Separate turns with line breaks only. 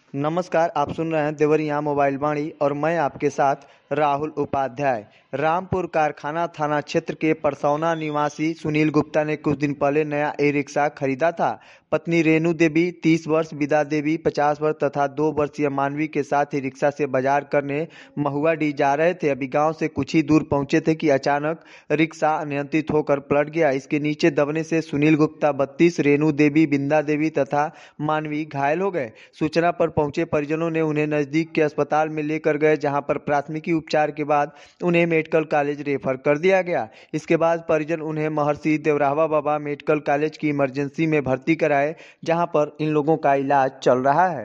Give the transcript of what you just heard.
नमस्कार, आप सुन रहे हैं देवरिया मोबाइल वाणी और मैं आपके साथ राहुल उपाध्याय। रामपुर कारखाना थाना क्षेत्र के परसौना निवासी सुनील गुप्ता ने कुछ दिन पहले नया ई रिक्शा खरीदा था। पत्नी रेणु देवी 30 वर्ष, विदा देवी 50 वर्ष तथा 2 वर्षीय मानवी के साथ ही रिक्शा से बाजार करने महुआडीह जा रहे थे। अभी गांव से कुछ ही दूर पहुंचे थे कि अचानक रिक्शा अनियंत्रित होकर पलट गया। इसके नीचे दबने से सुनील गुप्ता 32, रेणु देवी, बिंदा देवी तथा मानवी घायल हो गए। सूचना पर पहुंचे परिजनों ने उन्हें नजदीक के अस्पताल में लेकर गए, जहां पर प्राथमिकी उपचार के बाद उन्हें मेडिकल कॉलेज रेफर कर दिया गया। इसके बाद परिजन उन्हें महर्षि देवरावा बाबा मेडिकल कॉलेज की इमरजेंसी में भर्ती कराए, जहां पर इन लोगों का इलाज चल रहा है।